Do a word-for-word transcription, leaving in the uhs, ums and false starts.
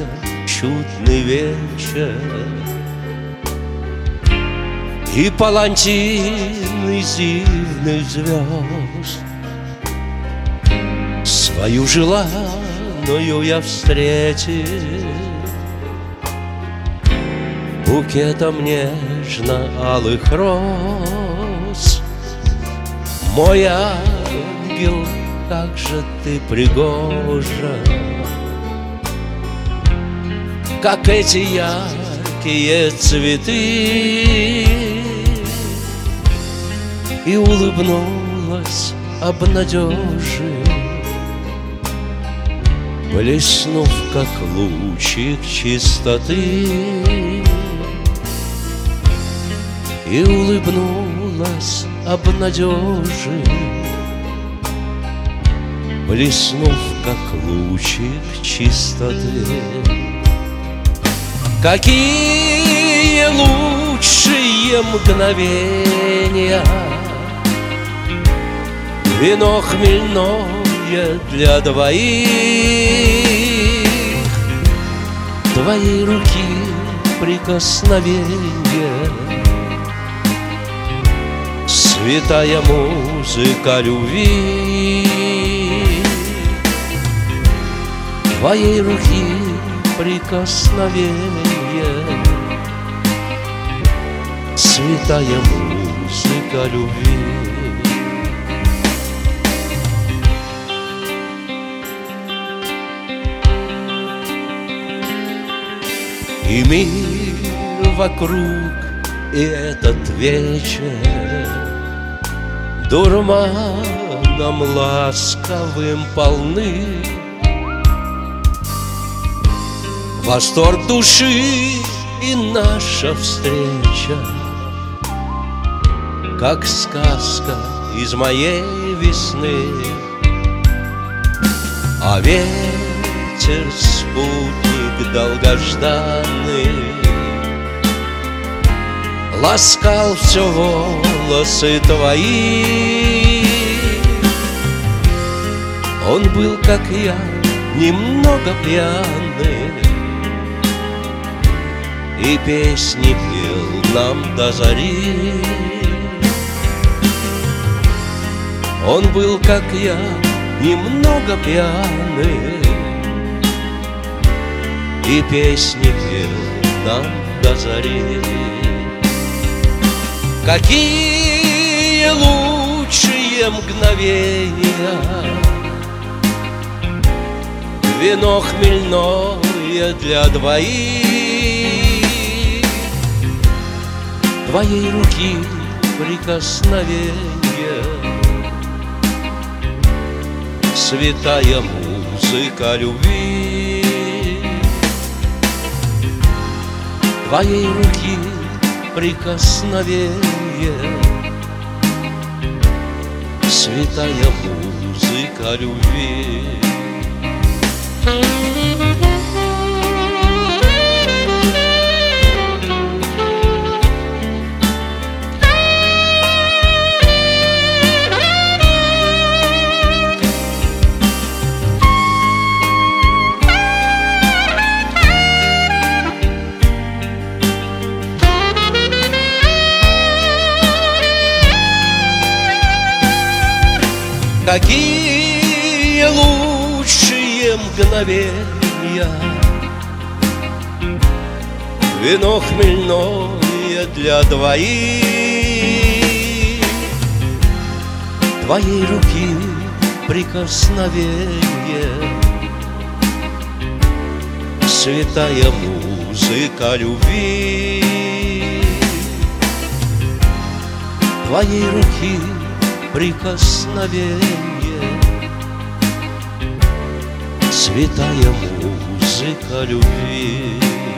чудный вечер, и палантин из дивных звезд. Свою желанную я встретил букетом нежно-алых роз. Мой ангел, как же ты пригожа, как эти яркие цветы. И улыбнулась обнадежив, блеснув, как лучик чистоты. И улыбнулась обнадежив, блеснув, как лучик чистоты. Какие лучшие мгновения, вино хмельное для двоих, твоей руки прикосновенье, святая музыка любви. Твоей руки прикосновенье, святая музыка любви. И мир вокруг, и этот вечер дурманом ласковым полны. Восторг души и наша встреча, как сказка из моей весны. А ветер — спутник долгожданный, ласкал все волосы твои. Он был, как я, немного пьяный, и песни пел нам до зари. Он был, как я, немного пьяный, и песни пел нам до зари. Какие лучшие мгновения, вино хмельное для двоих. Твоей руки прикосновенье, святая музыка любви. Твоей руки прикосновенье, святая музыка любви. Какие лучшие мгновения, вино хмельное для двоих. Твоей руки прикосновенье, святая музыка любви. Твоей руки прикосновенье, святая музыка любви.